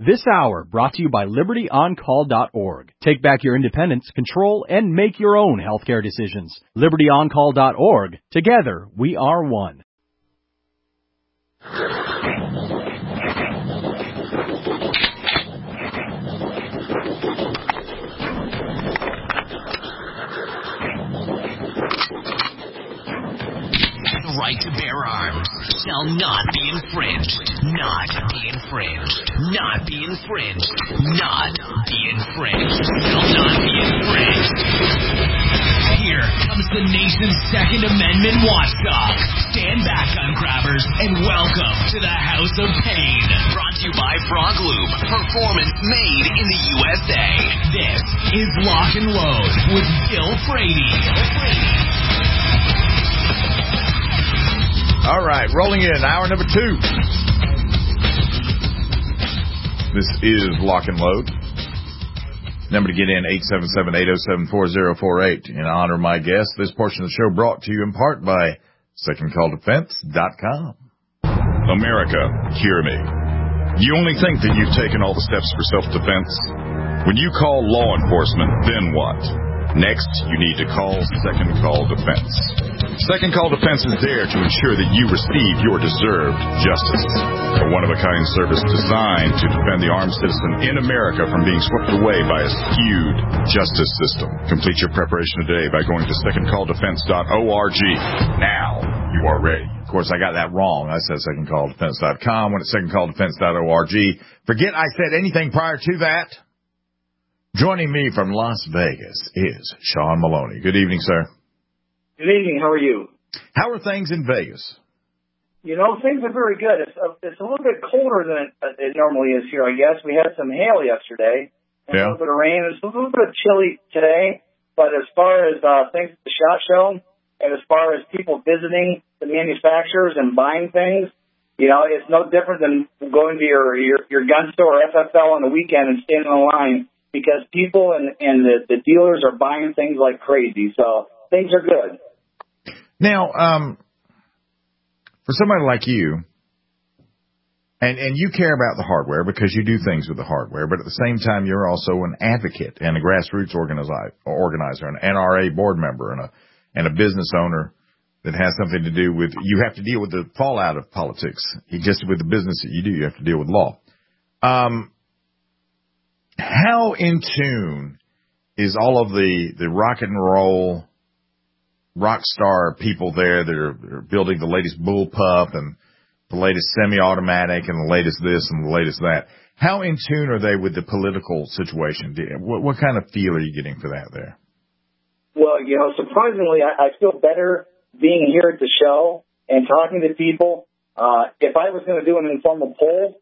This hour brought to you by LibertyOnCall.org. Take back your independence, control, and make your own healthcare decisions. LibertyOnCall.org. Together, we are one. The right to bear arms shall not be infringed. Not be infringed. Not be infringed. Not be infringed. Shall not be infringed. Here comes the nation's Second Amendment watchdog. Stand back, gun grabbers, and welcome to the House of Pain. Brought to you by Frog Lube. Performance made in the USA. This is Lock and Load with Bill Frady. All right, rolling in, hour number 2. This is Lock and Load. Number to get in, 877-807-4048. In honor of my guest, this portion of the show brought to you in part by SecondCallDefense.com. America, hear me. You only think that you've taken all the steps for self-defense? When you call law enforcement, then what? Next, you need to call Second Call Defense. Second Call Defense is there to ensure that you receive your deserved justice. A one-of-a-kind service designed to defend the armed citizen in America from being swept away by a skewed justice system. Complete your preparation today by going to secondcalldefense.org. Now, you are ready. Of course, I got that wrong. I said secondcalldefense.com when it's secondcalldefense.org. Forget I said anything prior to that. Joining me from Las Vegas is Sean Maloney. Good evening, sir. Good evening. How are you? How are things in Vegas? You know, things are very good. It's a little bit colder than it normally is here, I guess. We had some hail yesterday, and a little bit of rain. It's a little bit chilly today, but as far as things at the SHOT Show, and as far as people visiting the manufacturers and buying things, you know, it's no different than going to your gun store or FFL on the weekend and standing in line, because people and the dealers are buying things like crazy. So things are good. Now, for somebody like you, and you care about the hardware because you do things with the hardware, but at the same time, you're also an advocate and a grassroots organizer, an NRA board member, and a business owner that has something to do with, you have to deal with the fallout of politics. Just with the business that you do, you have to deal with law. How in tune is all of the rock and roll, rock star people there that are building the latest bullpup and the latest semi-automatic and the latest this and the latest that? How in tune are they with the political situation? What kind of feel are you getting for that there? Well, you know, surprisingly, I feel better being here at the show and talking to people. If I was going to do an informal poll,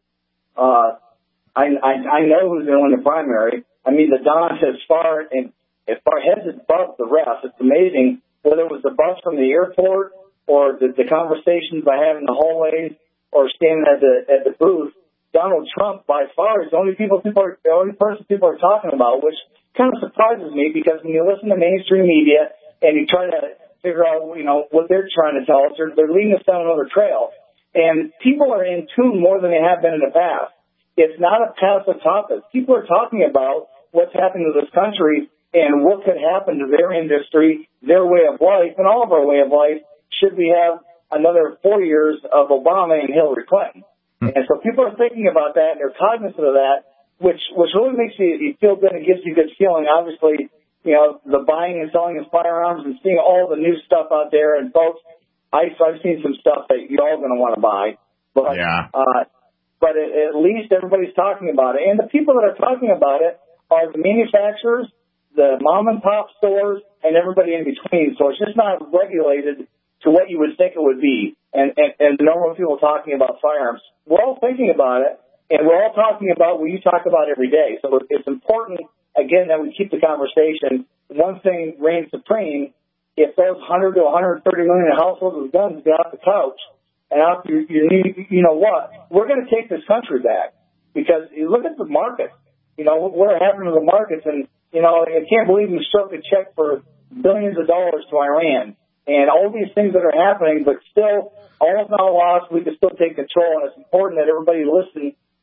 I know who's going to win the primary. I mean, the Dons as far heads above the rest. It's amazing, whether it was the bus from the airport or the conversations I had in the hallways or standing at the booth. Donald Trump, by far, is the only person people are talking about, which kind of surprises me, because when you listen to mainstream media and you try to figure out, you know, what they're trying to tell us, they're leading us down another trail. And people are in tune more than they have been in the past. It's not a passive topic. People are talking about what's happening to this country and what could happen to their industry, their way of life, and all of our way of life should we have another 4 years of Obama and Hillary Clinton. And so people are thinking about that, and they're cognizant of that, which really makes you feel good and gives you a good feeling. Obviously, you know, the buying and selling of firearms and seeing all the new stuff out there. And folks, I've seen some stuff that you're all going to want to buy. But, yeah. But at least everybody's talking about it. And the people that are talking about it are the manufacturers, the mom-and-pop stores, and everybody in between. So it's just not regulated to what you would think it would be. And normal people talking about firearms. We're all thinking about it, and we're all talking about what you talk about every day. So it's important, again, that we keep the conversation. One thing reigns supreme: if those 100 to 130 million households with guns get off the couch, and after you know what, we're going to take this country back, because you look at the market. You know what happened to the markets, and you know I can't believe we struck a check for billions of dollars to Iran, and all these things that are happening. But still, all is not lost. We can still take control, and it's important that everybody listen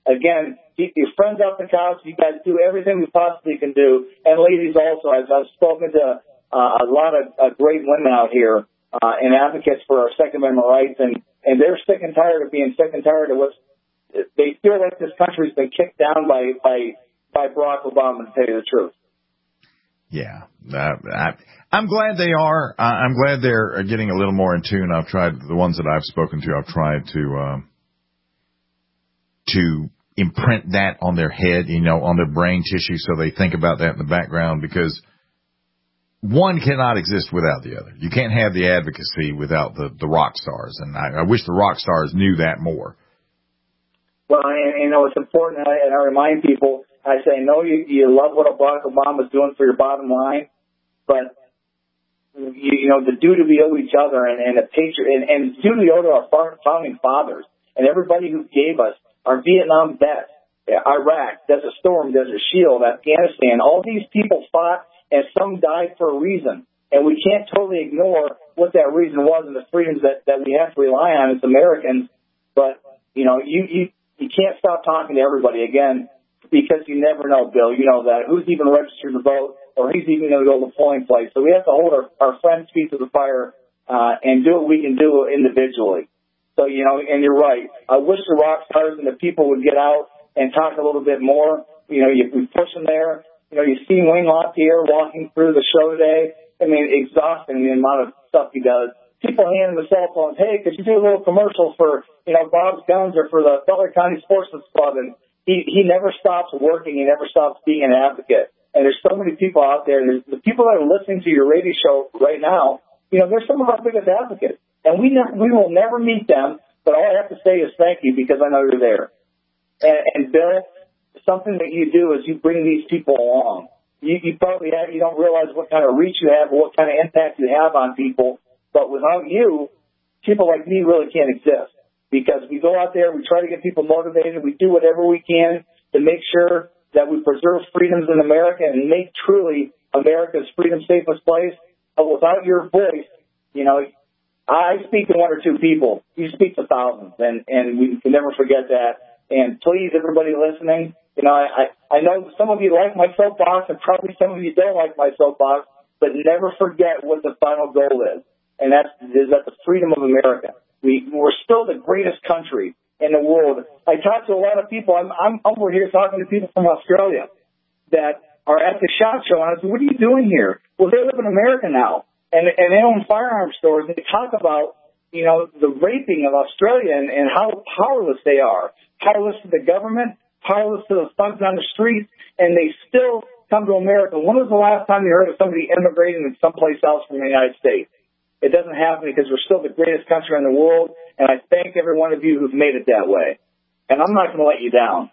again, keep your friends off the couch. You guys do everything we possibly can do. And ladies also, as I've spoken to a lot of great women out here and advocates for our Second Amendment rights, and they're sick and tired of being sick and tired of they feel like this country's been kicked down by Barack Obama, to tell you the truth. Yeah, I'm glad they are. I'm glad they're getting a little more in tune. I've tried the ones that I've spoken to. I've tried to imprint that on their head, on their brain tissue, so they think about that in the background. Because one cannot exist without the other. You can't have the advocacy without the rock stars, and I wish the rock stars knew that more. Well, and it's important, and I remind people. I say, no, you love what Barack Obama's doing for your bottom line, but the duty we owe each other and the duty we owe to our founding fathers and everybody who gave us our Vietnam vets, Iraq, Desert Storm, Desert Shield, Afghanistan. All these people fought, and some died for a reason, and we can't totally ignore what that reason was and the freedoms that we have to rely on as Americans. But you can't stop talking to everybody again. Because you never know, Bill. You know that. Who's even registered to vote, or who's even going to go to the polling place. So we have to hold our friends' feet to the fire and do what we can do individually. So, and you're right. I wish the rock stars and the people would get out and talk a little bit more. We push them there. You see Wayne LaPierre walking through the show today. I mean, exhausting the amount of stuff he does. People hand him the cell phones. Hey, could you do a little commercial for, Bob's Guns or for the Butler County Sportsman's Club? And he never stops working. He never stops being an advocate. And there's so many people out there. And the people that are listening to your radio show right now, they're some of our biggest advocates. And we will never meet them, but all I have to say is thank you because I know you're there. And Bill, something that you do is you bring these people along. You probably you don't realize what kind of reach you have or what kind of impact you have on people. But without you, people like me really can't exist. Because we go out there, we try to get people motivated, we do whatever we can to make sure that we preserve freedoms in America and make truly America's freedom safest place. But without your voice, I speak to one or two people. You speak to thousands, and we can never forget that. And please, everybody listening, I know some of you like my soapbox, and probably some of you don't like my soapbox, but never forget what the final goal is, and that's the freedom of America. We're still the greatest country in the world. I talk to a lot of people. I'm over here talking to people from Australia that are at the SHOT Show, and I said, what are you doing here? Well, they live in America now, and they own firearm stores, and they talk about, the raping of Australia and how powerless they are, powerless to the government, powerless to the thugs on the streets, and they still come to America. When was the last time you heard of somebody immigrating to someplace else from the United States? It doesn't happen because we're still the greatest country in the world, and I thank every one of you who've made it that way. And I'm not going to let you down.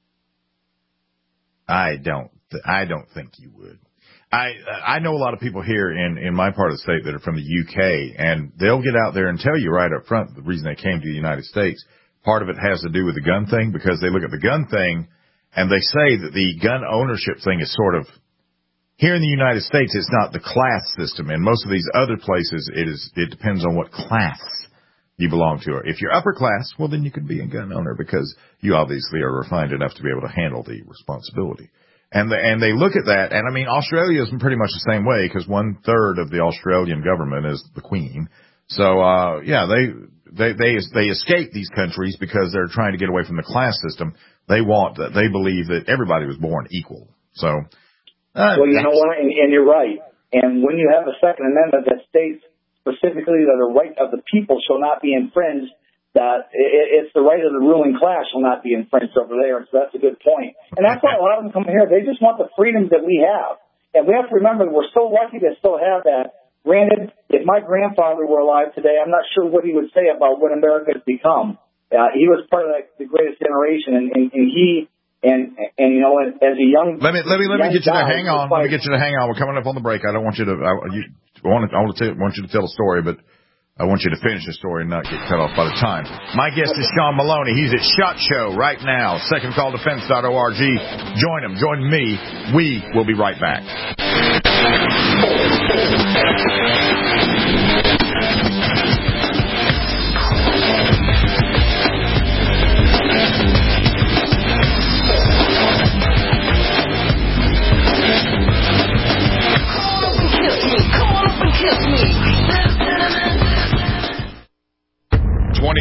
I don't think you would. I know a lot of people here in my part of the state that are from the UK, and they'll get out there and tell you right up front the reason they came to the United States. Part of it has to do with the gun thing, because they look at the gun thing and they say that the gun ownership thing is sort of, here in the United States, it's not the class system. In most of these other places, it depends on what class you belong to. If you're upper class, well, then you can be a gun owner because you obviously are refined enough to be able to handle the responsibility. And they look at that, and I mean, Australia is pretty much the same way because 1/3 of the Australian government is the Queen. So, they escape these countries because they're trying to get away from the class system. They believe that everybody was born equal. So, well, you know what? And you're right. And when you have a Second Amendment that states specifically that the right of the people shall not be infringed, that it's the right of the ruling class shall not be infringed over there. So that's a good point. And that's why a lot of them come here. They just want the freedoms that we have. And we have to remember that we're so lucky to still have that. Granted, if my grandfather were alive today, I'm not sure what he would say about what America has become. He was part of the greatest generation, and he... And as a young, let me get you to hang on. Let me get you to hang on. We're coming up on the break. I don't want you to. I want you to tell a story, but I want you to finish the story and not get cut off by the time. My guest is Sean Maloney. He's at SHOT Show right now. SecondCallDefense.org. Join him. Join me. We will be right back.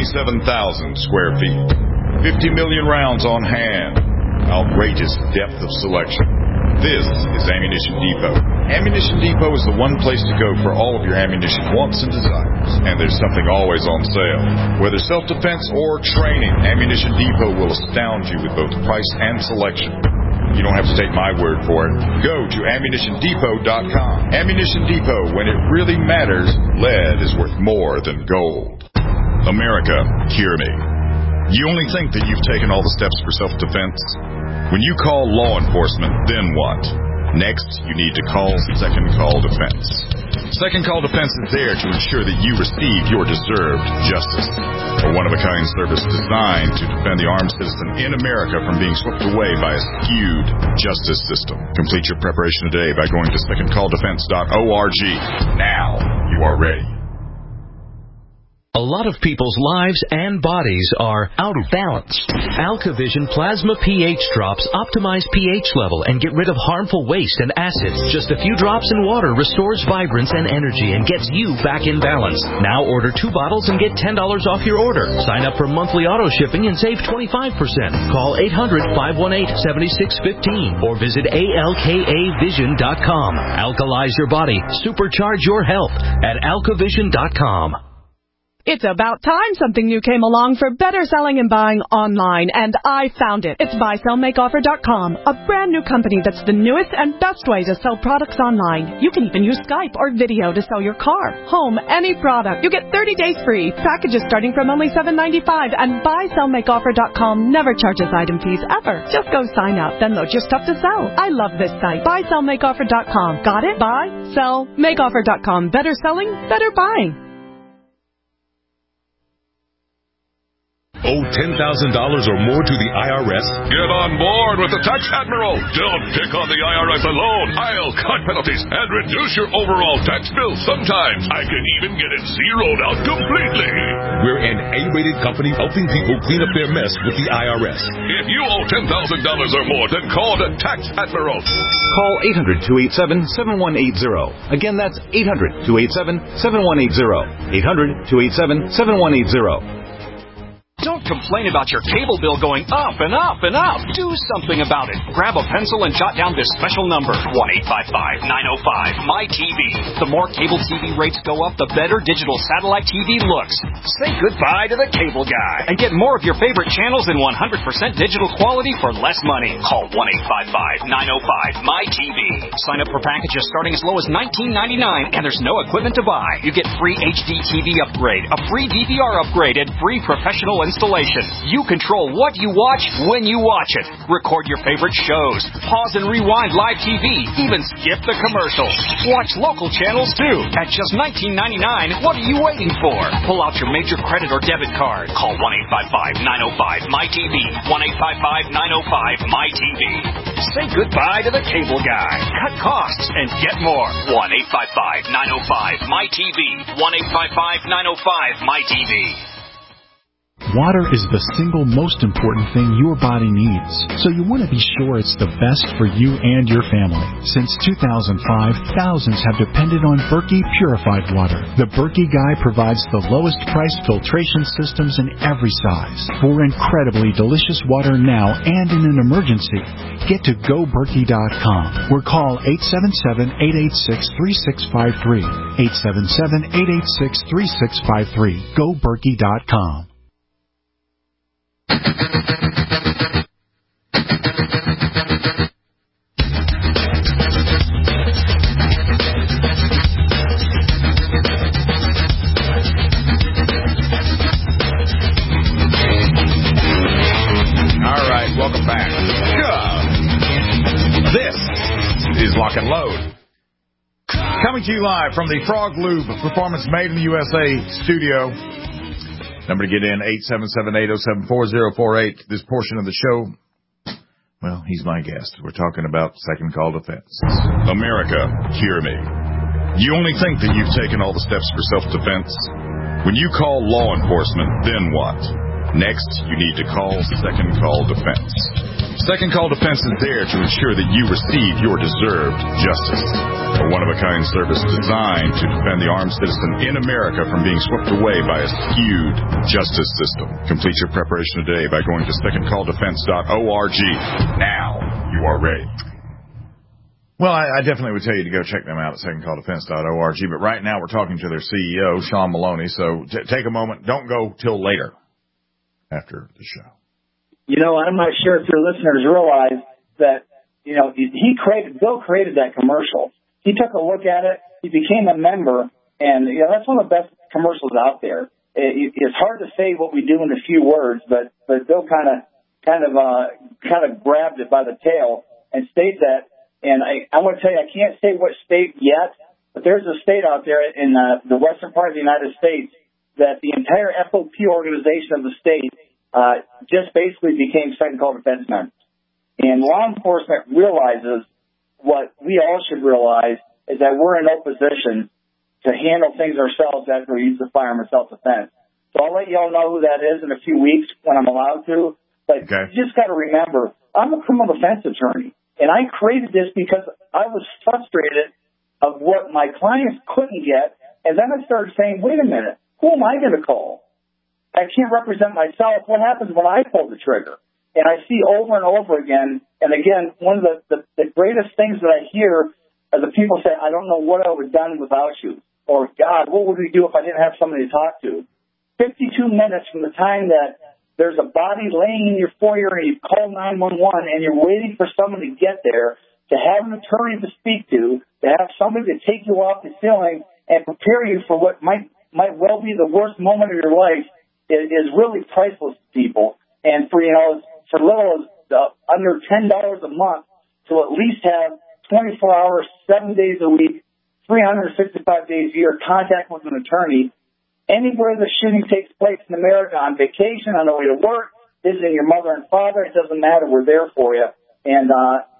27,000 square feet. 50 million rounds on hand. Outrageous depth of selection. This is Ammunition Depot. Ammunition Depot is the one place to go for all of your ammunition wants and desires. And there's something always on sale. Whether self-defense or training, Ammunition Depot will astound you with both price and selection. You don't have to take my word for it. Go to AmmunitionDepot.com. Ammunition Depot, when it really matters, lead is worth more than gold. America, hear me. You only think that you've taken all the steps for self-defense? When you call law enforcement, then what? Next, you need to call Second Call Defense. Second Call Defense is there to ensure that you receive your deserved justice. A one-of-a-kind service designed to defend the armed citizen in America from being swept away by a skewed justice system. Complete your preparation today by going to secondcalldefense.org. Now you are ready. A lot of people's lives and bodies are out of balance. AlkaVision Plasma pH drops optimize pH level and get rid of harmful waste and acids. Just a few drops in water restores vibrance and energy and gets you back in balance. Now order 2 bottles and get $10 off your order. Sign up for monthly auto shipping and save 25%. Call 800-518-7615 or visit alkavision.com. Alkalize your body. Supercharge your health at alkavision.com. It's about time something new came along for better selling and buying online, and I found it. It's BuySellMakeOffer.com, a brand new company that's the newest and best way to sell products online. You can even use Skype or video to sell your car, home, any product. You get 30 days free, packages starting from only $7.95, and BuySellMakeOffer.com never charges item fees ever. Just go sign up, then load your stuff to sell. I love this site. BuySellMakeOffer.com. Got it? BuySellMakeOffer.com. Better selling, better buying. Owe $10,000 or more to the IRS? Get on board with the Tax Admiral. Don't pick on the IRS alone. I'll cut penalties and reduce your overall tax bill. Sometimes I can even get it zeroed out completely. We're an A-rated company helping people clean up their mess with the IRS. If you owe $10,000 or more, then call the Tax Admiral. Call 800-287-7180. Again, that's 800-287-7180. 800-287-7180. Don't complain about your cable bill going up and up and up. Do something about it. Grab a pencil and jot down this special number, 1-855-905-MY-TV. The more cable TV rates go up, the better digital satellite TV looks. Say goodbye to the cable guy and get more of your favorite channels in 100% digital quality for less money. Call 1-855-905-MY-TV. Sign up for packages starting as low as $19.99, and there's no equipment to buy. You get free HD TV upgrade, a free DVR upgrade, and free professional installation. You control what you watch when you watch it. Record your favorite shows. Pause and rewind live TV. Even skip the commercials. Watch local channels too. At just $19.99, what are you waiting for? Pull out your major credit or debit card. Call 1-855-905-MY-TV. 1-855-905-MY-TV. Say goodbye to the cable guy. Cut costs and get more. 1-855-905-MY-TV. 1-855-905-MY-TV. Water is the single most important thing your body needs, so you want to be sure it's the best for you and your family. Since 2005, thousands have depended on Berkey purified water. The Berkey Guy provides the lowest priced filtration systems in every size. For incredibly delicious water now and in an emergency, get to GoBerkey.com or call 877-886-3653. 877-886-3653. GoBerkey.com. Welcome back. This is Lock and Load. Coming to you live from the Frog Lube Performance Made in the USA studio. Number to get in, 877-807-4048. This portion of the show, well, he's my guest. We're talking about Second Call Defense. America, hear me. You only think that you've taken all the steps for self-defense? When you call law enforcement, then what? Next, you need to call Second Call Defense. Second Call Defense is there to ensure that you receive your deserved justice. A one-of-a-kind service designed to defend the armed citizen in America from being swept away by a skewed justice system. Complete your preparation today by going to secondcalldefense.org. Now you are ready. Well, I definitely would tell you to go check them out at secondcalldefense.org. But right now we're talking to their CEO, Sean Maloney. So take a moment. Don't go till later after the show. You know, I'm not sure if your listeners realize that, you know, Bill created that commercial. He took a look at it. He became a member. And, you know, that's one of the best commercials out there. It's hard to say what we do in a few words, but Bill kind of grabbed it by the tail and stated that. And I want to tell you, I can't say what state yet, but there's a state out there in the western part of the United States that the entire FOP organization of the state just basically became Second Call Defense members. And law enforcement realizes what we all should realize is that we're in no position to handle things ourselves after we use the firearm in self-defense. So I'll let you all know who that is in a few weeks when I'm allowed to. But you just got to remember, I'm a criminal defense attorney. And I created this because I was frustrated of what my clients couldn't get. And then I started saying, wait a minute, who am I going to call? I can't represent myself. What happens when I pull the trigger? And I see over and over again, and again, one of the greatest things that I hear are the people say, I don't know what I would have done without you. Or, God, what would we do if I didn't have somebody to talk to? 52 minutes from the time that there's a body laying in your foyer and you call 911 and you're waiting for someone to get there, to have an attorney to speak to have somebody to take you off the ceiling and prepare you for what might well be the worst moment of your life is really priceless to people. And for, you know, for little as under $10 a month to at least have 24 hours, 7 days a week, 365 days a year contact with an attorney anywhere the shooting takes place in America, on vacation, on the way to work, visiting your mother and father, it doesn't matter. We're there for you. And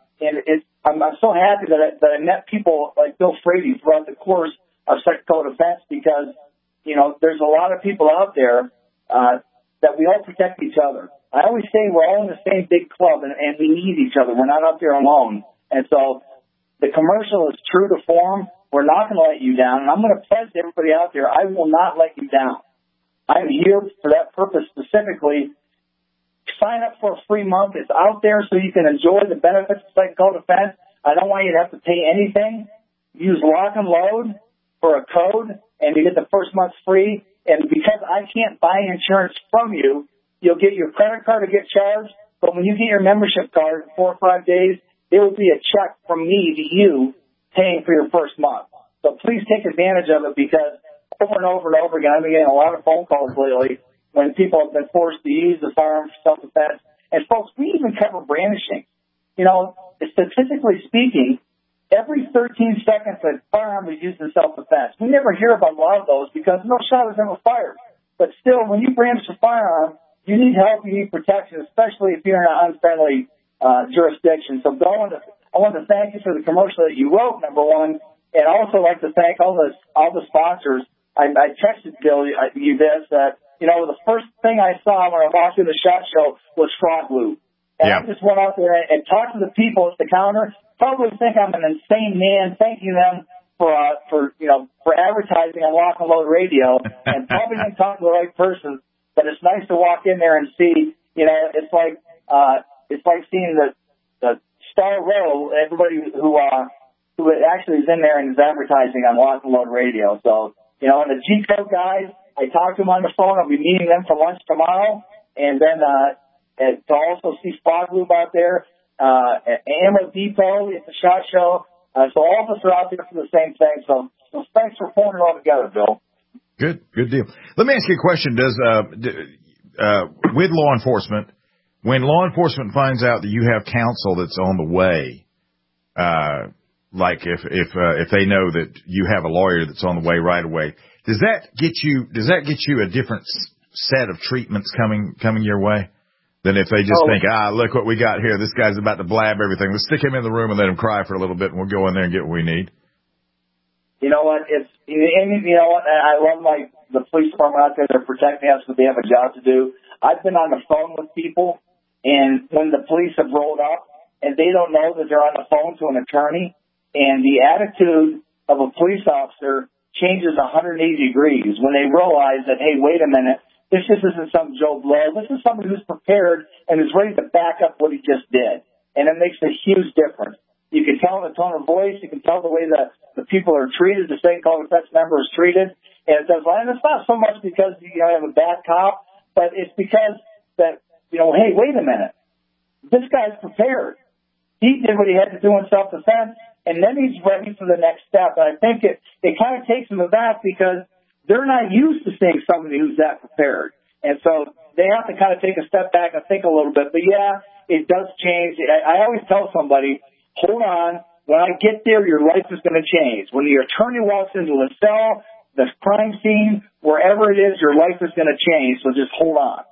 I'm so happy that I met people like Bill Frady throughout the course of Second Call Defense because, you know, there's a lot of people out there that we all protect each other. I always say we're all in the same big club and we need each other. We're not out there alone. And so the commercial is true to form. We're not going to let you down. And I'm going to pledge to everybody out there, I will not let you down. I'm here for that purpose specifically. Sign up for a free month. It's out there so you can enjoy the benefits of Second Call Defense. I don't want you to have to pay anything. Use Lock and Load for a code, and you get the first month free. And because I can't buy insurance from you, you'll get your credit card to get charged. But when you get your membership card in 4 or 5 days, there will be a check from me to you paying for your first month. So please take advantage of it because over and over and over again, I've been getting a lot of phone calls lately when people have been forced to use the firearm for self-defense. And folks, we even cover brandishing. You know, statistically speaking, every 13 seconds a firearm is used in self-defense. We never hear about a lot of those because no shot is ever fired. But still, when you brandish a firearm, you need help, you need protection, especially if you're in an unfriendly jurisdiction. So Bill, I want to thank you for the commercial that you wrote, number one, and I also like to thank all the sponsors. I texted Bill you this that, you know, the first thing I saw when I walked through the SHOT Show was Frog Loop. And I just went out there and talked to the people at the counter. Probably think I'm an insane man thanking them for advertising on Lock and Load Radio, and probably didn't talk to the right person. But it's nice to walk in there and see, you know, it's like seeing the Star Row, everybody who actually is in there and is advertising on Lock and Load Radio. So, you know, and the G-Code guys, I talked to them on the phone. I'll be meeting them for lunch tomorrow. And then to also see Frog Loop out there, at Ammo Depot at the SHOT Show. So all of us are out there for the same thing. So thanks for pulling it all together, Bill. Good deal. Let me ask you a question. Does with law enforcement, when law enforcement finds out that you have counsel that's on the way, like if they know that you have a lawyer that's on the way right away, does that get you a different set of treatments coming your way than if they just think, look what we got here. This guy's about to blab everything. Let's stick him in the room and let him cry for a little bit, and we'll go in there and get what we need. You know what? You know what? I love the police department out there. They're protecting us, but they have a job to do. I've been on the phone with people, and when the police have rolled up, and they don't know that they're on the phone to an attorney, and the attitude of a police officer changes 180 degrees when they realize that, hey, wait a minute, this just isn't some Joe Blow. This is somebody who's prepared and is ready to back up what he just did. And it makes a huge difference. You can tell in the tone of voice. You can tell the way the people are treated, the same call defense member is treated. And it's not so much because you have a bad cop, but it's because that, hey, wait a minute. This guy's prepared. He did what he had to do in self-defense, and then he's ready for the next step. And I think it kind of takes them aback because they're not used to seeing somebody who's that prepared. And so they have to kind of take a step back and think a little bit. But, yeah, it does change. I always tell somebody, hold on. When I get there, your life is going to change. When your attorney walks into the cell, the crime scene, wherever it is, your life is going to change. So just hold on.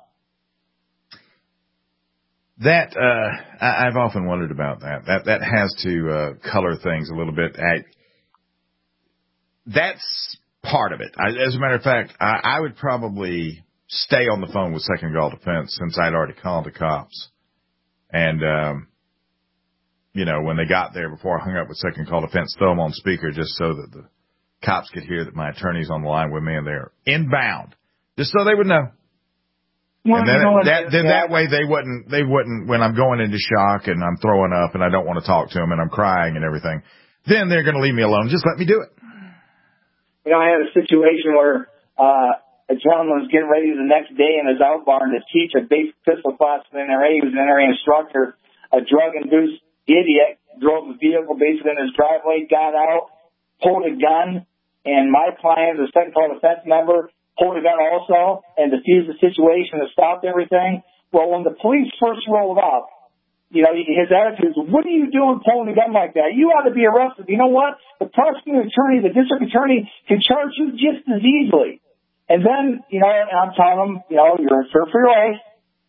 That I've often wondered about that. That has to color things a little bit. That's part of it. As a matter of fact, I would probably stay on the phone with Second Call Defense since I'd already called the cops. And, when they got there, before I hung up with Second Call Defense, throw them on speaker just so that the cops could hear that my attorney's on the line with me and they're inbound, just so they would know. Well, and then that way they wouldn't, when I'm going into shock and I'm throwing up and I don't want to talk to them and I'm crying and everything, then they're going to leave me alone. Just let me do it. I had a situation where a gentleman was getting ready the next day in his out barn to teach a basic pistol class in NRA. He was an NRA instructor. A drug-induced idiot drove a vehicle basically in his driveway, got out, pulled a gun, and my client, the Second Call Defense member, pulled a gun also and defused the situation and stopped everything. Well, when the police first rolled up, his attitude was, what are you doing pulling a gun like that? You ought to be arrested. You know what? The prosecuting attorney, the district attorney, can charge you just as easily. And then, I'm telling him, you're fair for your life.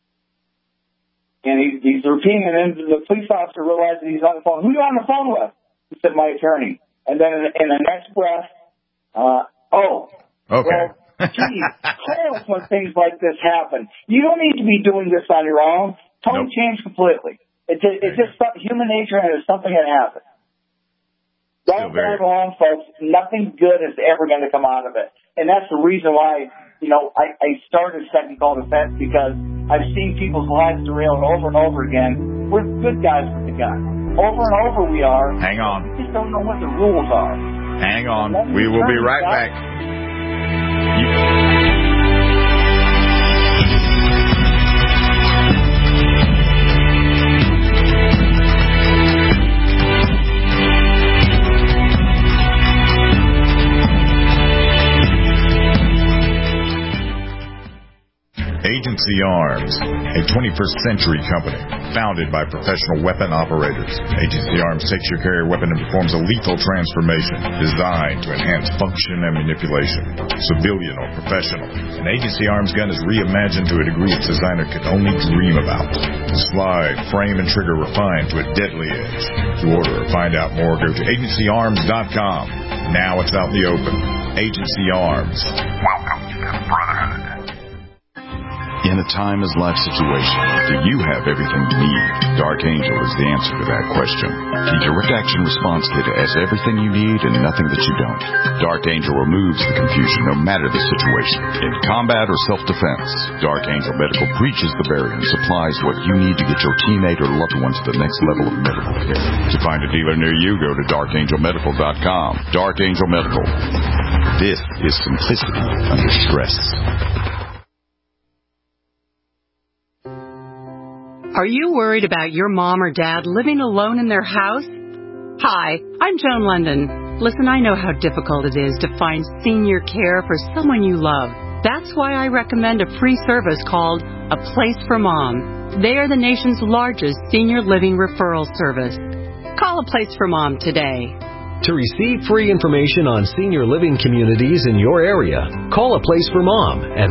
And he's repeating it, and the police officer realizes he's on the phone. Who are you on the phone with? He said, my attorney. And then in the next breath, okay. Well, geez, call us when things like this happen. You don't need to be doing this on your own. Tone changed completely. It's just human nature, and it's something that happens. Don't drive along, folks. Nothing good is ever going to come out of it. And that's the reason why, I started Second Call Defense, because I've seen people's lives derailed over and over again. We're good guys with the gun. Over and over we are. Hang on. We just don't know what the rules are. Hang on. We will be right back. Agency Arms, a 21st century company founded by professional weapon operators. Agency Arms takes your carrier weapon and performs a lethal transformation designed to enhance function and manipulation, civilian or professional. An Agency Arms gun is reimagined to a degree its designer could only dream about. The slide, frame, and trigger refined to a deadly edge. To order or find out more, go to agencyarms.com. Now it's out in the open. Agency Arms. Welcome to the Brotherhood. In a timeless-life situation, do you have everything you need? Dark Angel is the answer to that question. The Direct Action Response Kit has everything you need and nothing that you don't. Dark Angel removes the confusion no matter the situation. In combat or self-defense, Dark Angel Medical breaches the barrier and supplies what you need to get your teammate or loved one to the next level of medical care. To find a dealer near you, go to darkangelmedical.com. Dark Angel Medical. This is simplicity under stress. Are you worried about your mom or dad living alone in their house? Hi, I'm Joan London. Listen, I know how difficult it is to find senior care for someone you love. That's why I recommend a free service called A Place for Mom. They are the nation's largest senior living referral service. Call A Place for Mom today. To receive free information on senior living communities in your area, call A Place for Mom at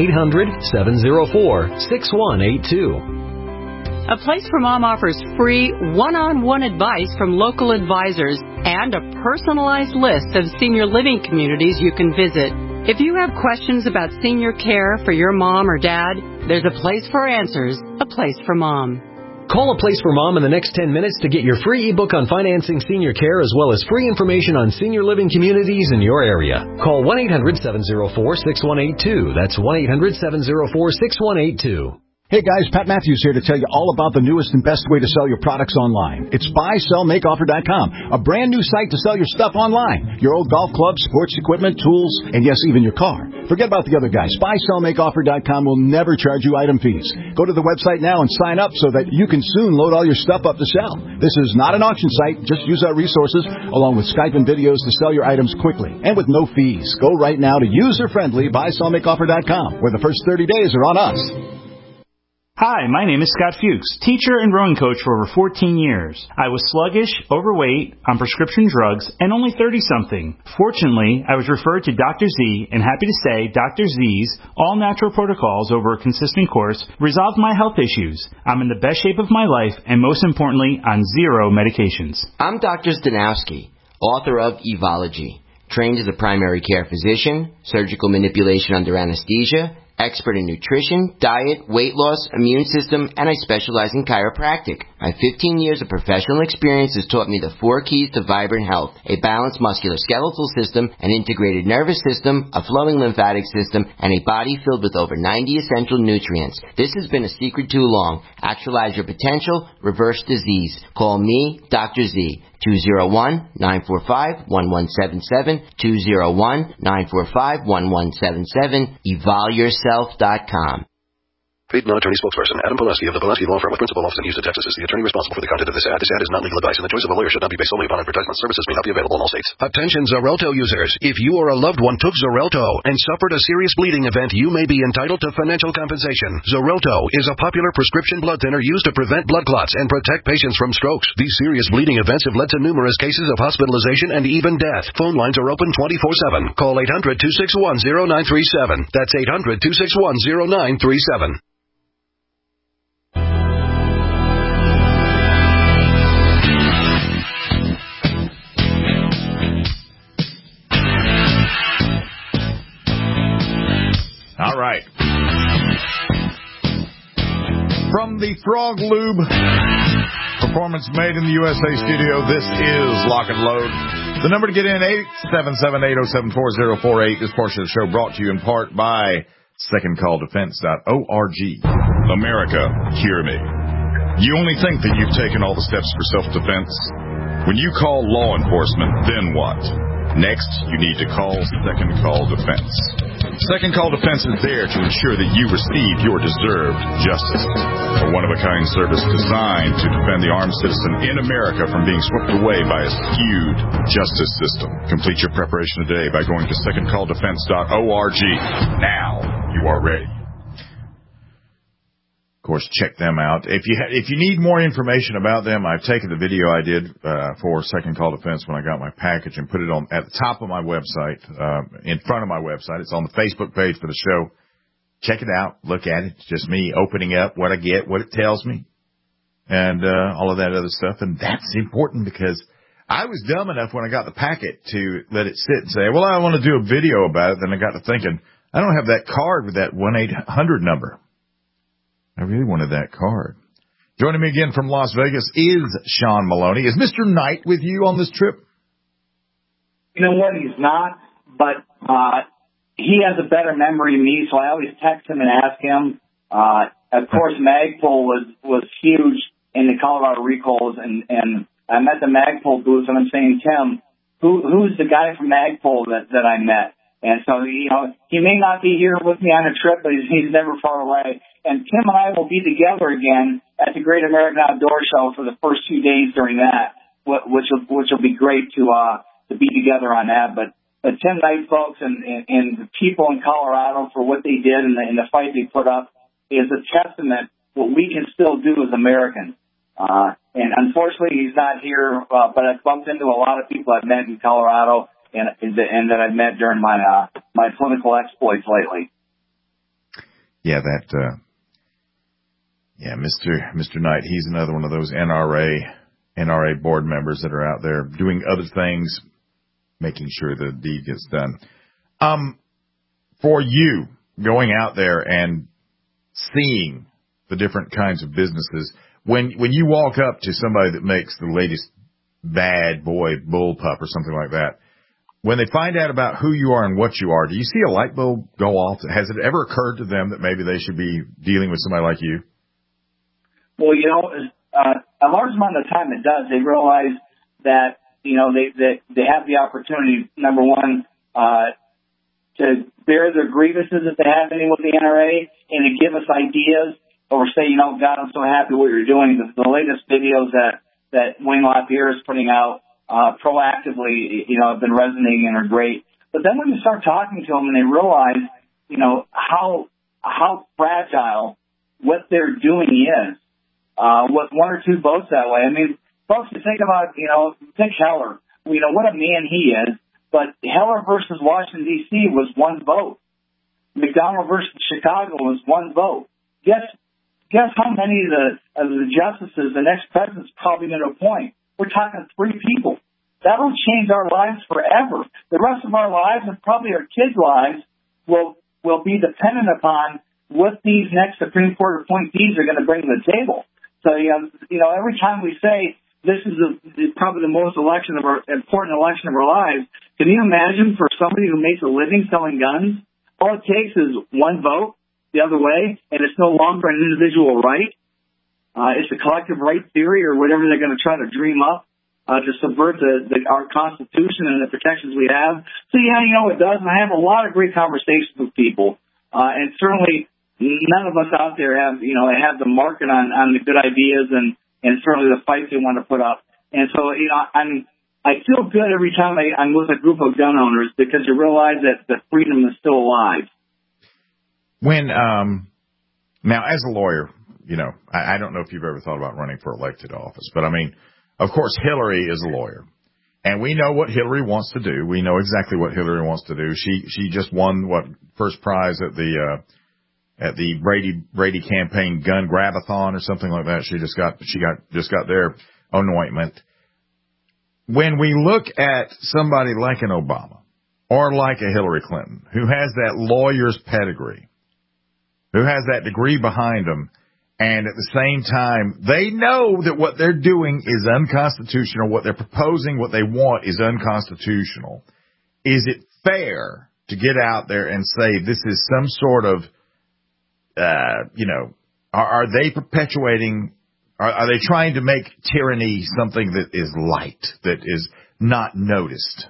1-800-704-6182. A Place for Mom offers free one-on-one advice from local advisors and a personalized list of senior living communities you can visit. If you have questions about senior care for your mom or dad, there's a place for answers, a place for mom. Call A Place for Mom in the next 10 minutes to get your free ebook on financing senior care as well as free information on senior living communities in your area. Call 1-800-704-6182. That's 1-800-704-6182. Hey guys, Pat Matthews here to tell you all about the newest and best way to sell your products online. It's buysellmakeoffer.com, a brand new site to sell your stuff online. Your old golf club, sports equipment, tools, and yes, even your car. Forget about the other guys. Buysellmakeoffer.com will never charge you item fees. Go to the website now and sign up so that you can soon load all your stuff up to sell. This is not an auction site. Just use our resources along with Skype and videos to sell your items quickly and with no fees. Go right now to user-friendly buysellmakeoffer.com, where the first 30 days are on us. Hi, my name is Scott Fuchs, teacher and rowing coach for over 14 years. I was sluggish, overweight, on prescription drugs, and only 30-something. Fortunately, I was referred to Dr. Z, and happy to say Dr. Z's all-natural protocols over a consistent course resolved my health issues. I'm in the best shape of my life, and most importantly, on 0 medications. I'm Dr. Stanowski, author of Evology, trained as a primary care physician, surgical manipulation under anesthesia, expert in nutrition, diet, weight loss, immune system, and I specialize in chiropractic. My 15 years of professional experience has taught me the 4 keys to vibrant health: a balanced musculoskeletal system, an integrated nervous system, a flowing lymphatic system, and a body filled with over 90 essential nutrients. This has been a secret too long. Actualize your potential, reverse disease. Call me, Dr. Z. 201-945-1177, 201-945-1177, evolyourself.com. Paid non-attorney spokesperson Adam Poleski of the Poleski Law Firm with principal office in Houston, Texas is the attorney responsible for the content of this ad. This ad is not legal advice, and the choice of a lawyer should not be based solely upon advertisement. Services may not be available in all states. Attention Xarelto users. If you or a loved one took Xarelto and suffered a serious bleeding event, you may be entitled to financial compensation. Xarelto is a popular prescription blood thinner used to prevent blood clots and protect patients from strokes. These serious bleeding events have led to numerous cases of hospitalization and even death. Phone lines are open 24/7. Call 800-261-0937. That's 800-261-0937. All right. From the Frog Lube Performance Made in the USA studio, this is Lock and Load. The number to get in, 877-807-4048. This portion of the show brought to you in part by secondcalldefense.org. America, hear me. You only think that you've taken all the steps for self-defense. When you call law enforcement, then what? Next, you need to call Second Call Defense. Second Call Defense is there to ensure that you receive your deserved justice. A one-of-a-kind service designed to defend the armed citizen in America from being swept away by a skewed justice system. Complete your preparation today by going to secondcalldefense.org. Now you are ready. Of course, check them out. If you need more information about them, I've taken the video I did for Second Call Defense when I got my package and put it on at the top of my website, in front of my website. It's on the Facebook page for the show. Check it out. Look at it. It's just me opening up what I get, what it tells me, and all of that other stuff. And that's important because I was dumb enough when I got the packet to let it sit and say, well, I want to do a video about it. Then I got to thinking, I don't have that card with that 1-800 number. I really wanted that card. Joining me again from Las Vegas is Sean Maloney. Is Mr. Knight with you on this trip? You know what? He's not, but he has a better memory than me, so I always text him and ask him. Of course, Magpul was huge in the Colorado recalls, and I met the Magpul booth, and I'm saying, Tim, who's the guy from Magpul that I met? And so, you know, he may not be here with me on a trip, but he's never far away. And Tim and I will be together again at the Great American Outdoor Show for the first 2 days during that, which will be great to be together on that. But Tim Knight, folks, and the people in Colorado for what they did and the fight they put up is a testament what we can still do as Americans. And unfortunately, he's not here, but I've bumped into a lot of people I've met in Colorado and that I've met during my political exploits lately. Yeah, Mr. Knight, he's another one of those NRA board members that are out there doing other things, making sure the deed gets done. for you going out there and seeing the different kinds of businesses, when you walk up to somebody that makes the latest bad boy bullpup or something like that, when they find out about who you are and what you are, do you see a light bulb go off? Has it ever occurred to them that maybe they should be dealing with somebody like you? Well, a large amount of the time it does. They realize that, they have the opportunity, number one, to bear their grievances if they have any with the NRA and to give us ideas or say, God, I'm so happy what you're doing. The latest videos that Wayne LaPierre is putting out proactively, have been resonating and are great. But then when you start talking to them and they realize, how fragile what they're doing is, with one or two votes that way. I mean, folks, you think about, think Heller. What a man he is. But Heller versus Washington, D.C. was one vote. McDonald versus Chicago was one vote. Guess how many of the justices the next president's probably going to appoint? We're talking 3 people. That'll change our lives forever. The rest of our lives and probably our kids' lives will be dependent upon what these next Supreme Court appointees are going to bring to the table. So, every time we say this is probably the most important election of our lives, can you imagine for somebody who makes a living selling guns, all it takes is one vote the other way, and it's no longer an individual right. It's a collective right theory or whatever they're going to try to dream up to subvert our Constitution and the protections we have. So, it does. And I have a lot of great conversations with people. And certainly none of us out there have the market on the good ideas and certainly the fights they want to put up. And so, I feel good every time I'm with a group of gun owners because you realize that freedom is still alive. When, now as a lawyer, I don't know if you've ever thought about running for elected office, but I mean, of course, Hillary is a lawyer and we know what Hillary wants to do. We know exactly what Hillary wants to do. She just won first prize at the Brady campaign gun grab-a-thon or something like that. She just got their anointment. When we look at somebody like an Obama or like a Hillary Clinton who has that lawyer's pedigree, who has that degree behind them, and at the same time, they know that what they're doing is unconstitutional, what they're proposing, what they want is unconstitutional. Is it fair to get out there and say this is some sort of, are they perpetuating, are they trying to make tyranny something that is light, that is not noticed?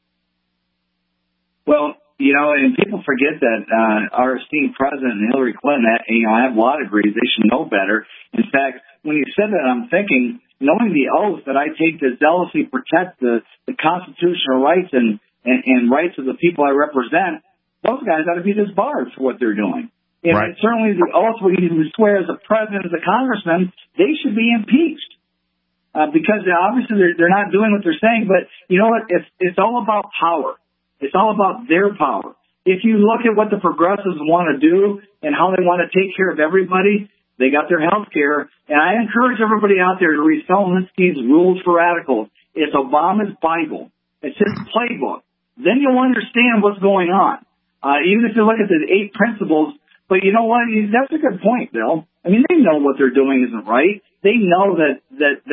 Well, and people forget that our esteemed president, Hillary Clinton, have law degrees. They should know better. In fact, when you said that, I'm thinking, knowing the oath that I take to zealously protect the constitutional rights and rights of the people I represent, those guys ought to be disbarred for what they're doing. And right. Certainly the oath where you swear as a president, as a congressman, they should be impeached. Because obviously they're not doing what they're saying. But you know what? It's all about power. It's all about their power. If you look at what the progressives want to do and how they want to take care of everybody, they got their health care. And I encourage everybody out there to read Zelensky's Rules for Radicals. It's Obama's Bible. It's his playbook. Then you'll understand what's going on. Even if you look at the 8 principles. But you know what? That's a good point, Bill. I mean, they know what they're doing isn't right. They know that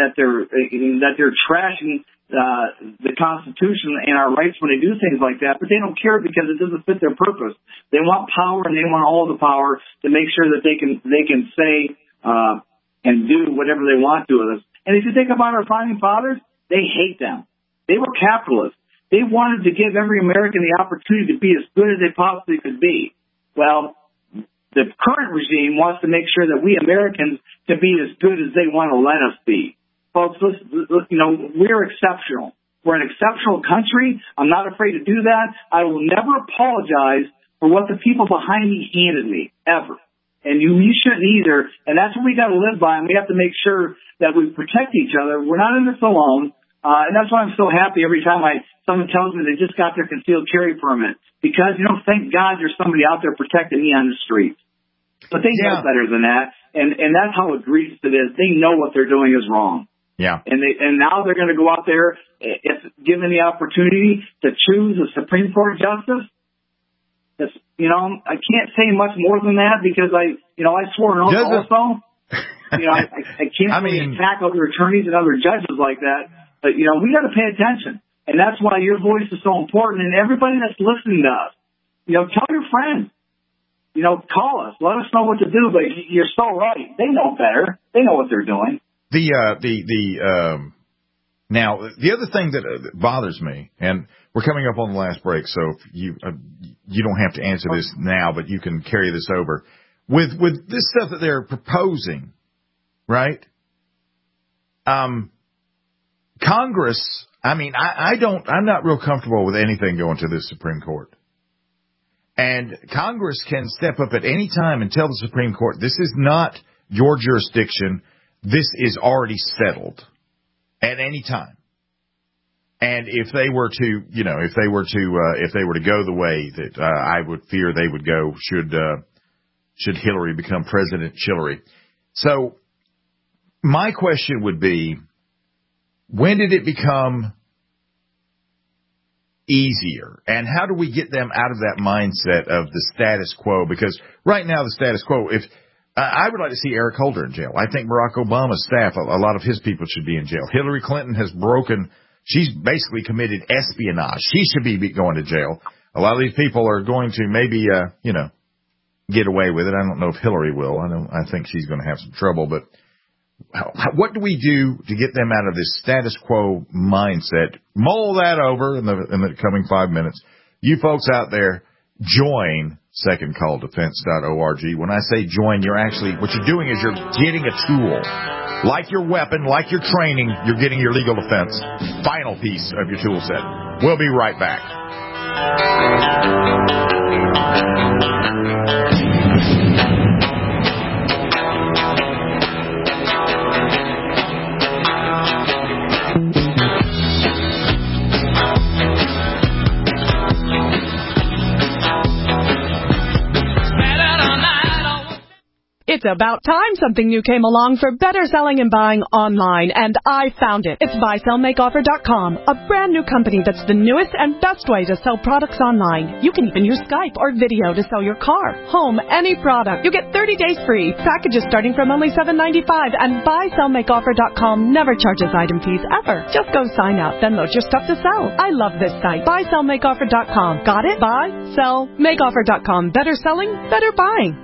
they're trashing the Constitution and our rights when they do things like that, but they don't care because it doesn't fit their purpose. They want power and they want all the power to make sure that they can say and do whatever they want to with us. And if you think about our founding fathers, they hate them. They were capitalists. They wanted to give every American the opportunity to be as good as they possibly could be. Well, the current regime wants to make sure that we Americans can be as good as they want to let us be. Folks, we're exceptional. We're an exceptional country. I'm not afraid to do that. I will never apologize for what the people behind me handed me, ever. And you shouldn't either. And that's what we got to live by. And we have to make sure that we protect each other. We're not in this alone. And that's why I'm so happy every time someone tells me they just got their concealed carry permit. Because, thank God there's somebody out there protecting me on the street. But they know better than that. And that's how egregious it is. They know what they're doing is wrong. Yeah. And now they're going to go out there, if given the opportunity to choose a Supreme Court justice, It's, I can't say much more than that because I swore an oath also. I can't attack other attorneys and other judges like that. But, we got to pay attention. And that's why your voice is so important. And everybody that's listening to us, tell your friends. Call us. Let us know what to do. But you're so right. They know better. They know what they're doing. Now, the other thing that bothers me, and we're coming up on the last break, so if you don't have to answer this now, but you can carry this over. With this stuff that they're proposing, right? Congress, I'm not real comfortable with anything going to the Supreme Court. And Congress can step up at any time and tell the Supreme Court, this is not your jurisdiction. This is already settled at any time. And if they were to, if they were to go the way that I would fear they would go, should Hillary become President Hillary. So my question would be, when did it become easier? And how do we get them out of that mindset of the status quo? Because right now the status quo, I would like to see Eric Holder in jail. I think Barack Obama's staff, a lot of his people should be in jail. Hillary Clinton has she's basically committed espionage. She should be going to jail. A lot of these people are going to maybe, get away with it. I don't know if Hillary will. I think she's going to have some trouble, but what do we do to get them out of this status quo mindset? Mull that over in the coming 5 minutes. You folks out there, join secondcalldefense.org. When I say join, what you're doing is you're getting a tool. Like your weapon, like your training, you're getting your legal defense. Final piece of your tool set. We'll be right back. It's about time something new came along for better selling and buying online, and I found it. It's BuySellMakeOffer.com, a brand new company that's the newest and best way to sell products online. You can even use Skype or video to sell your car, home, any product. You get 30 days free, packages starting from only $7.95, and BuySellMakeOffer.com never charges item fees ever. Just go sign up, then load your stuff to sell. I love this site, BuySellMakeOffer.com. Got it? BuySellMakeOffer.com. Better selling, better buying.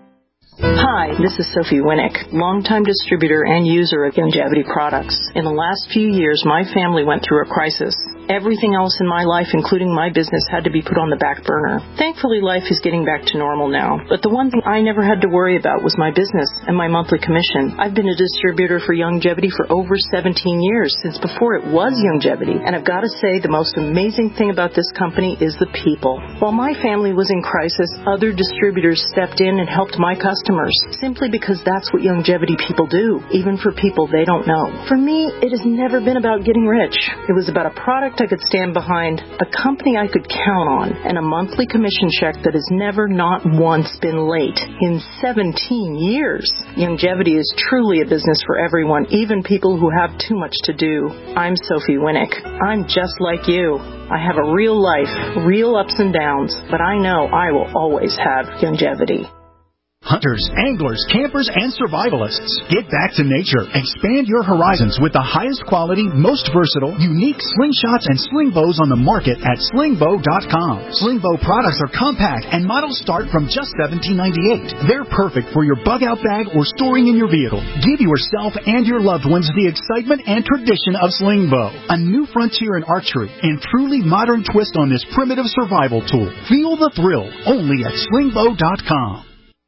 Hi, this is Sophie Winnick, longtime distributor and user of Youngevity products. In the last few years, my family went through a crisis. Everything else in my life, including my business, had to be put on the back burner. Thankfully, life is getting back to normal now. But the one thing I never had to worry about was my business and my monthly commission. I've been a distributor for Youngevity for over 17 years, since before it was Youngevity. And I've got to say, the most amazing thing about this company is the people. While my family was in crisis, other distributors stepped in and helped my customers, simply because that's what Youngevity people do, even for people they don't know. For me, it has never been about getting rich. It was about a product I could stand behind, a company I could count on, and a monthly commission check that has never not once been late in 17 years. Youngevity is truly a business for everyone, even people who have too much to do. I'm Sophie Winnick. I'm just like you. I have a real life, real ups and downs, but I know I will always have Youngevity. Hunters, anglers, campers, and survivalists. Get back to nature. Expand your horizons with the highest quality, most versatile, unique slingshots and sling bows on the market at slingbow.com. Slingbow products are compact and models start from just $17.98. They're perfect for your bug-out bag or storing in your vehicle. Give yourself and your loved ones the excitement and tradition of Slingbow, a new frontier in archery and truly modern twist on this primitive survival tool. Feel the thrill only at slingbow.com.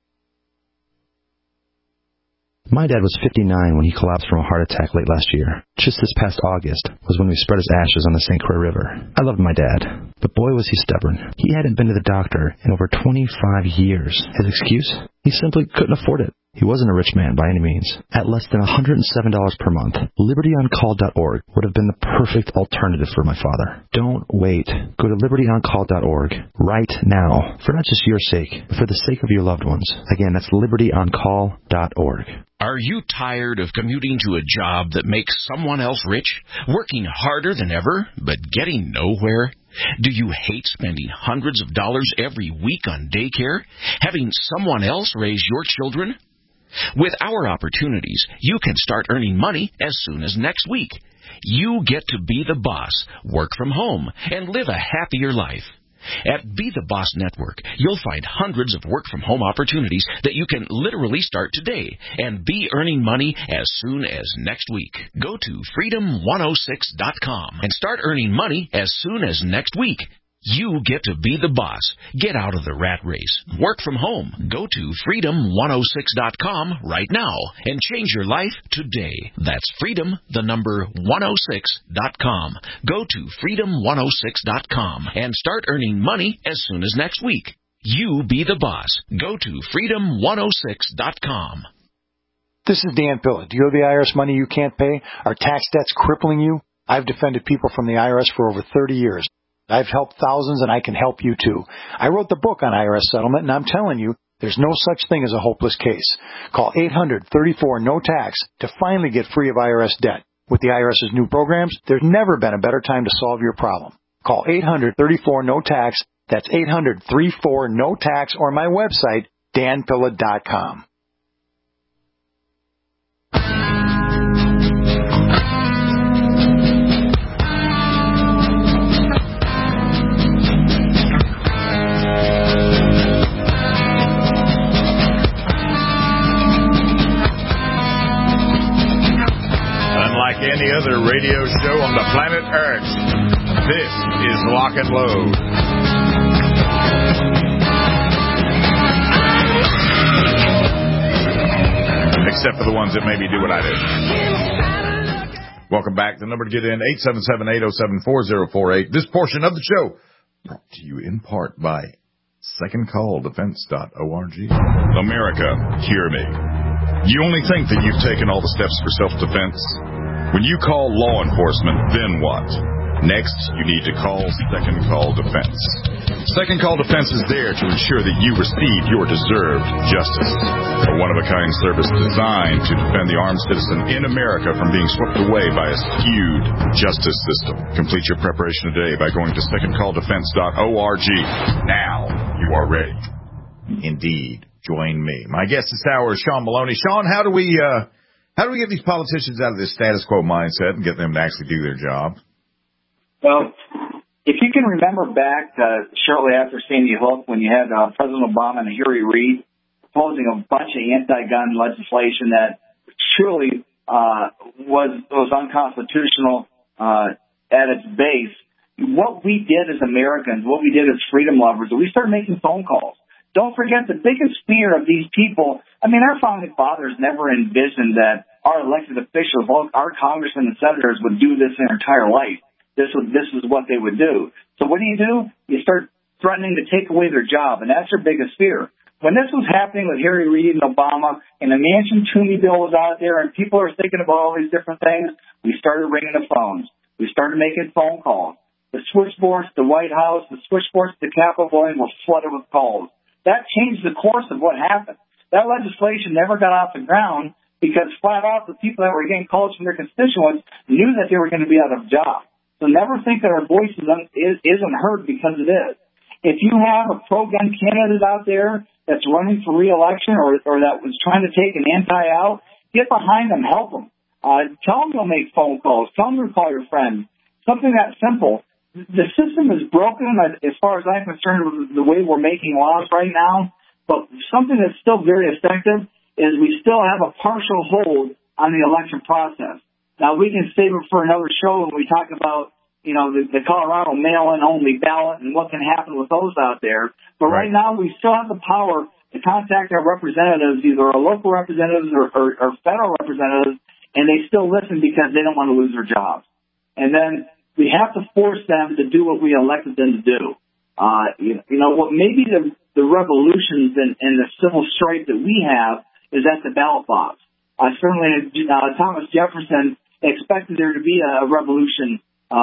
My dad was 59 when he collapsed from a heart attack late last year. Just this past August was when we spread his ashes on the St. Croix River. I loved my dad, but boy was he stubborn. He hadn't been to the doctor in over 25 years. His excuse? He simply couldn't afford it. He wasn't a rich man by any means. At less than $107 per month, LibertyOnCall.org would have been the perfect alternative for my father. Don't wait. Go to LibertyOnCall.org right now, for not just your sake, but for the sake of your loved ones. Again, that's LibertyOnCall.org. Are you tired of commuting to a job that makes someone else rich, working harder than ever, but getting nowhere? Do you hate spending hundreds of dollars every week on daycare? Having someone else raise your children? With our opportunities, you can start earning money as soon as next week. You get to be the boss, work from home, and live a happier life. At Be the Boss Network, you'll find hundreds of work-from-home opportunities that you can literally start today and be earning money as soon as next week. Go to freedom106.com and start earning money as soon as next week. You get to be the boss. Get out of the rat race. Work from home. Go to freedom106.com right now and change your life today. That's freedom106.com. Go to freedom106.com and start earning money as soon as next week. You be the boss. Go to freedom106.com. This is Dan Pilla. Do you owe the IRS money you can't pay? Are tax debts crippling you? I've defended people from the IRS for over 30 years. I've helped thousands, and I can help you, too. I wrote the book on IRS settlement, and I'm telling you, there's no such thing as a hopeless case. Call 800-34-NO-TAX to finally get free of IRS debt. With the IRS's new programs, there's never been a better time to solve your problem. Call 800-34-NO-TAX. That's 800-34-NO-TAX, or my website, danpilla.com. Unlike any other radio show on the planet Earth, this is Lock and Load. Except for the ones that maybe do what I do. Welcome back. The number to get in, 877-807-4048. This portion of the show brought to you in part by SecondCallDefense.org. America, hear me. You only think that you've taken all the steps for self-defense? When you call law enforcement, then what? Next, you need to call Second Call Defense. Second Call Defense is there to ensure that you receive your deserved justice. A one-of-a-kind service designed to defend the armed citizen in America from being swept away by a skewed justice system. Complete your preparation today by going to secondcalldefense.org. Now you are ready. Indeed. Join me. My guest this hour is Sean Maloney. Sean, how do we get these politicians out of this status quo mindset and get them to actually do their job? Well, if you can remember back shortly after Sandy Hook when you had President Obama and Harry Reid proposing a bunch of anti-gun legislation that truly was unconstitutional at its base, what we did as Americans, what we did as freedom lovers, we started making phone calls. Don't forget the biggest fear of these people. I mean, our founding fathers never envisioned that our elected officials, our congressmen and senators would do this their entire life. This is what they would do. So what do? You start threatening to take away their job, and that's their biggest fear. When this was happening with Harry Reid and Obama, and the Manchin-Toomey bill was out there, and people are thinking about all these different things, we started ringing the phones. We started making phone calls. The switchboards to the White House, the switchboards to the Capitol building were flooded with calls. That changed the course of what happened. That legislation never got off the ground because flat out the people that were getting calls from their constituents knew that they were going to be out of jobs. So never think that our voice isn't heard because it is. If you have a pro-gun candidate out there that's running for re-election or that was trying to take an anti-out, get behind them, help them. Tell them to make phone calls. Tell them to call your friends. Something that simple. The system is broken as far as I'm concerned with the way we're making laws right now, but something that's still very effective is we still have a partial hold on the election process. Now, we can save it for another show when we talk about, the Colorado mail-in only ballot and what can happen with those out there. But right now, we still have the power to contact our representatives, either our local representatives or federal representatives, and they still listen because they don't want to lose their jobs. And then we have to force them to do what we elected them to do. What maybe the revolutions and the civil strife that we have is at the ballot box. Certainly, Thomas Jefferson expected there to be a revolution,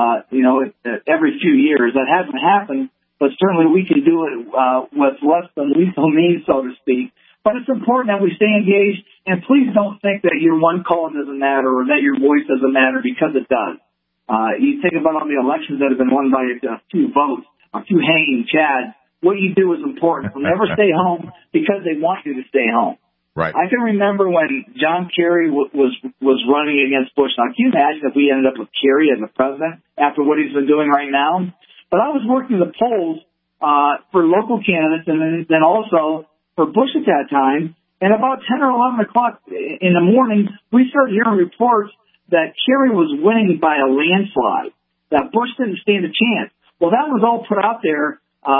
every few years. That hasn't happened, but certainly we can do it with less than lethal means, so to speak. But it's important that we stay engaged, and please don't think that your one call doesn't matter or that your voice doesn't matter, because it does. You think about all the elections that have been won by a few votes, a few hanging chads. What you do is important. You'll never stay home because they want you to stay home. Right. I can remember when John Kerry was running against Bush. Now, can you imagine if we ended up with Kerry as the president after what he's been doing right now? But I was working the polls for local candidates and then also for Bush at that time. And about 10 or 11 o'clock in the morning, we started hearing reports that Kerry was winning by a landslide, that Bush didn't stand a chance. Well, that was all put out there,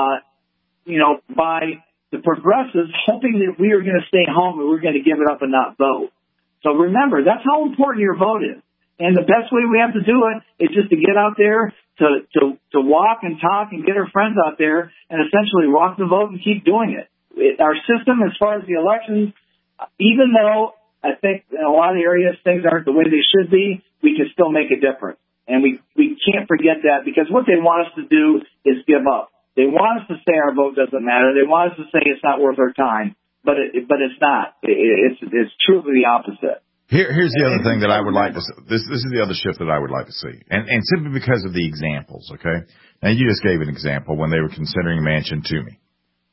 by the progressives, hoping that we were going to stay home and we were going to give it up and not vote. So remember, that's how important your vote is. And the best way we have to do it is just to get out there, to walk and talk and get our friends out there and essentially walk the vote and keep doing it. Our system, as far as the elections, even though I think in a lot of areas things aren't the way they should be, we can still make a difference. And we can't forget that, because what they want us to do is give up. They want us to say our vote doesn't matter. They want us to say it's not worth our time, but it's not. It's truly the opposite. Here's the other thing that I would like to see. This is the other shift that I would like to see, and simply because of the examples. Okay, now you just gave an example when they were considering Manchin Toomey,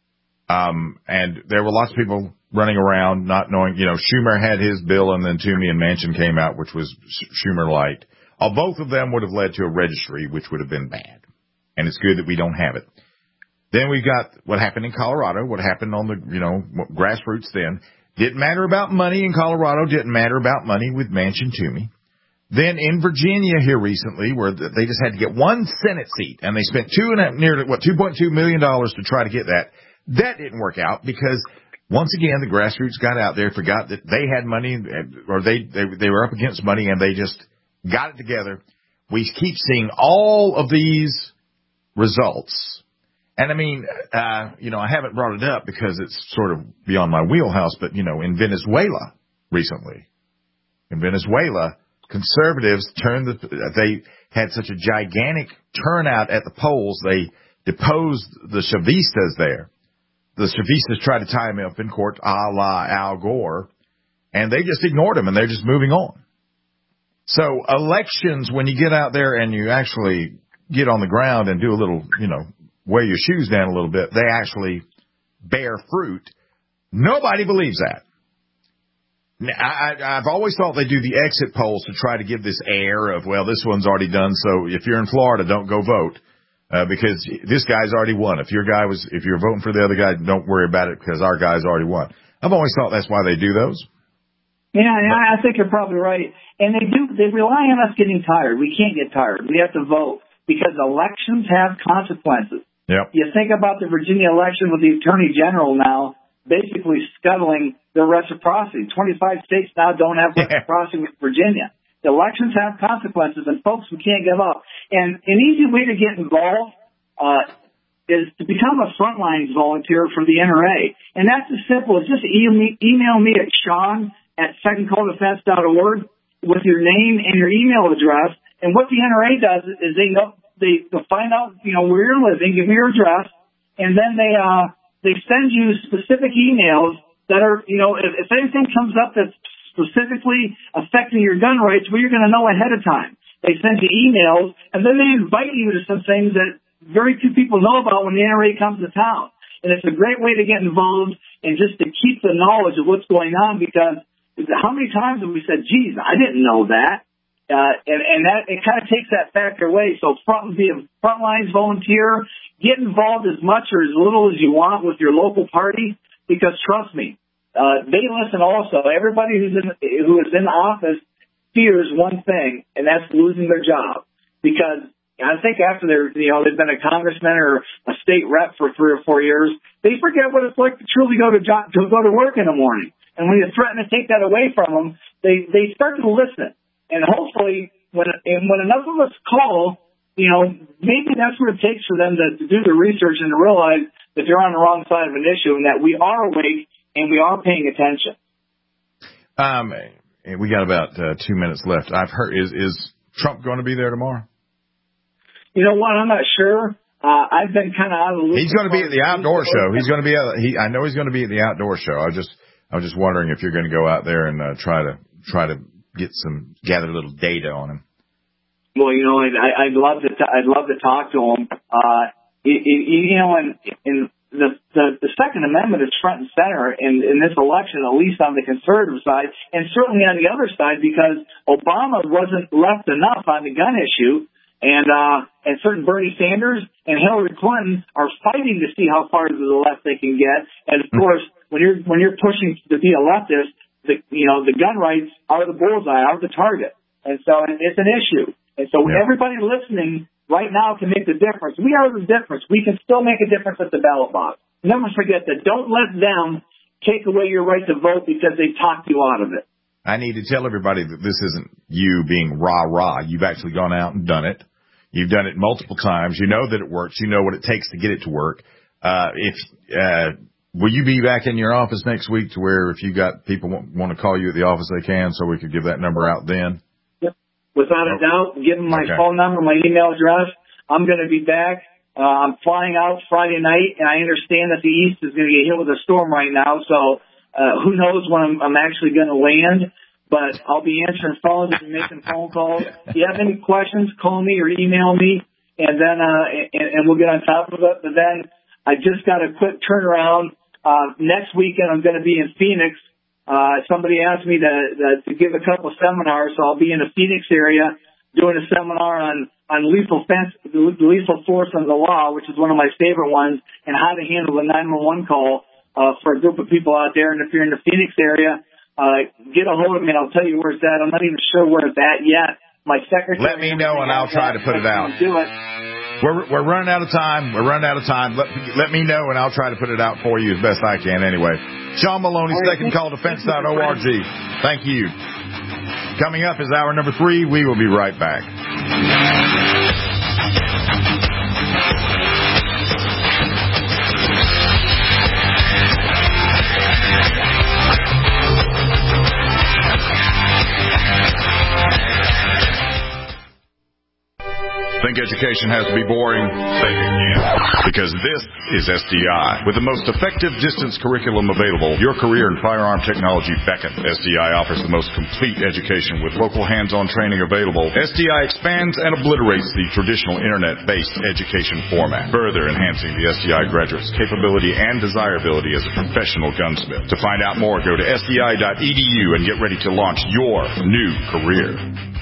and there were lots of people running around not knowing. Schumer had his bill, and then Toomey and Manchin came out, which was Schumer light. Both of them would have led to a registry, which would have been bad, and it's good that we don't have it. Then we got what happened in Colorado, what happened on the, grassroots then. Didn't matter about money in Colorado, didn't matter about money with Manchin Toomey. Then in Virginia here recently, where they just had to get one Senate seat, and they spent $2.2 million to try to get that. That didn't work out because, once again, the grassroots got out there, forgot that they had money, or they were up against money, and they just got it together. We keep seeing all of these results. And I mean, I haven't brought it up because it's sort of beyond my wheelhouse, but, in Venezuela recently, conservatives they had such a gigantic turnout at the polls, they deposed the Chavistas there. The Chavistas tried to tie him up in court, a la Al Gore, and they just ignored him, and they're just moving on. So elections, when you get out there and you actually get on the ground and do a little, weigh your shoes down a little bit, they actually bear fruit. Nobody believes that. I've always thought they do the exit polls to try to give this air of, well, this one's already done, so if you're in Florida, don't go vote, because this guy's already won. If you're voting for the other guy, don't worry about it because our guy's already won. I've always thought that's why they do those. Yeah, I think you're probably right. And they rely on us getting tired. We can't get tired. We have to vote because elections have consequences. Yep. You think about the Virginia election with the Attorney General now basically scuttling their reciprocity. 25 states now don't have reciprocity with Virginia. The elections have consequences, and folks, we can't give up. And an easy way to get involved is to become a frontlines volunteer for the NRA. And that's as simple as just email me at Sean@secondcalldefense.org with your name and your email address. And what the NRA does is they'll find out, where you're living, give me your address, and then they send you specific emails that are, if anything comes up that's specifically affecting your gun rights, well, you're going to know ahead of time. They send you emails, and then they invite you to some things that very few people know about when the NRA comes to town. And it's a great way to get involved and just to keep the knowledge of what's going on, because how many times have we said, geez, I didn't know that? And that, it kind of takes that factor away. So be a frontlines volunteer, get involved as much or as little as you want with your local party, because trust me, they listen also. Everybody who is in office fears one thing, and that's losing their job. Because I think after they've been a congressman or a state rep for 3 or 4 years, they forget what it's like to truly go to work in the morning. And when you threaten to take that away from them, they start to listen. And hopefully, when enough of us call, maybe that's what it takes for them to do the research and to realize that they're on the wrong side of an issue and that we are awake and we are paying attention. We got about 2 minutes left. I've heard, is Trump going to be there tomorrow? You know what? I'm not sure. I've been kind of out of the loop. He's going to be at the outdoor show. He's going to be I know he's going to be at the outdoor show. I was just wondering if you're going to go out there and try to gather a little data on him. Well, I'd love to talk to him. And the Second Amendment is front and center in this election, at least on the conservative side, and certainly on the other side, because Obama wasn't left enough on the gun issue, and certain Bernie Sanders and Hillary Clinton are fighting to see how far to the left they can get. And of course, when you're pushing to be a leftist, the gun rights are the bullseye, are the target, and so it's an issue. And so everybody listening right now can make the difference. We are the difference. We can still make a difference at the ballot box. Never forget that. Don't let them take away your right to vote because they talked you out of it. I need to tell everybody that this isn't you being rah-rah. You've actually gone out and done it. You've done it multiple times. You know that it works. You know what it takes to get it to work. Will you be back in your office next week to where if you got people want to call you at the office, they can, so we could give that number out then? Without a doubt, give them my phone number, my email address. I'm going to be back. I'm flying out Friday night, and I understand that the East is going to get hit with a storm right now, so who knows when I'm actually going to land. But I'll be answering phones and making phone calls. If you have any questions, call me or email me, and then and we'll get on top of it. But then I just got a quick turnaround. Next weekend I'm going to be in Phoenix. Somebody asked me to give a couple seminars, so I'll be in the Phoenix area doing a seminar on lethal force under the law, which is one of my favorite ones, and how to handle a 911 call for a group of people out there. And if you're in the Phoenix area, get a hold of me and I'll tell you where it's at. I'm not even sure where it's at yet. My secretary. Let me know and I'll try to put it out. Do it. We're running out of time. Let me know, and I'll try to put it out for you as best I can anyway. Sean Maloney, secondcalldefense.org. Thank you. Coming up is hour number 3. We will be right back. Think education has to be boring? Think again. Because this is SDI. With the most effective distance curriculum available, your career in firearm technology beckons. SDI offers the most complete education with local hands-on training available. SDI expands and obliterates the traditional internet-based education format, further enhancing the SDI graduate's capability and desirability as a professional gunsmith. To find out more, go to sdi.edu and get ready to launch your new career.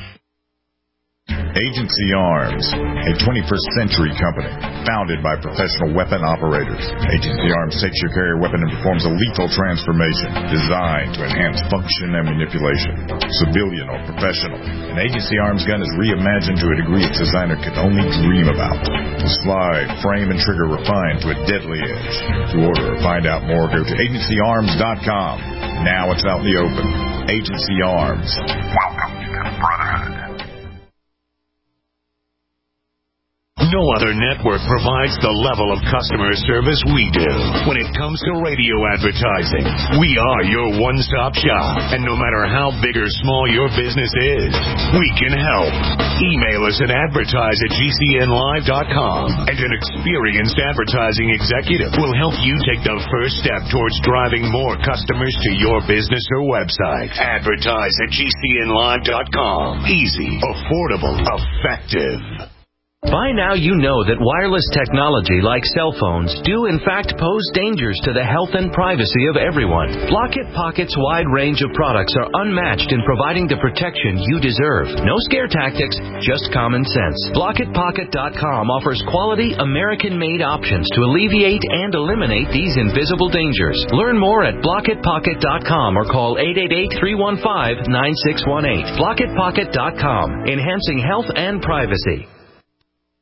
Agency Arms, a 21st century company founded by professional weapon operators. Agency Arms takes your carrier weapon and performs a lethal transformation designed to enhance function and manipulation. Civilian or professional, an Agency Arms gun is reimagined to a degree its designer could only dream about. The slide, frame, and trigger refined to a deadly edge. To order or find out more, go to agencyarms.com. Now it's out in the open. Agency Arms. Welcome to the Brotherhood. No other network provides the level of customer service we do. When it comes to radio advertising, we are your one-stop shop. And no matter how big or small your business is, we can help. Email us at advertise@gcnlive.com, and an experienced advertising executive will help you take the first step towards driving more customers to your business or website. Advertise@gcnlive.com. Easy, affordable, effective. By now you know that wireless technology like cell phones do in fact pose dangers to the health and privacy of everyone. Blockit Pocket's wide range of products are unmatched in providing the protection you deserve. No scare tactics, just common sense. BlockitPocket.com offers quality American-made options to alleviate and eliminate these invisible dangers. Learn more at BlockitPocket.com or call 888-315-9618. BlockitPocket.com, enhancing health and privacy.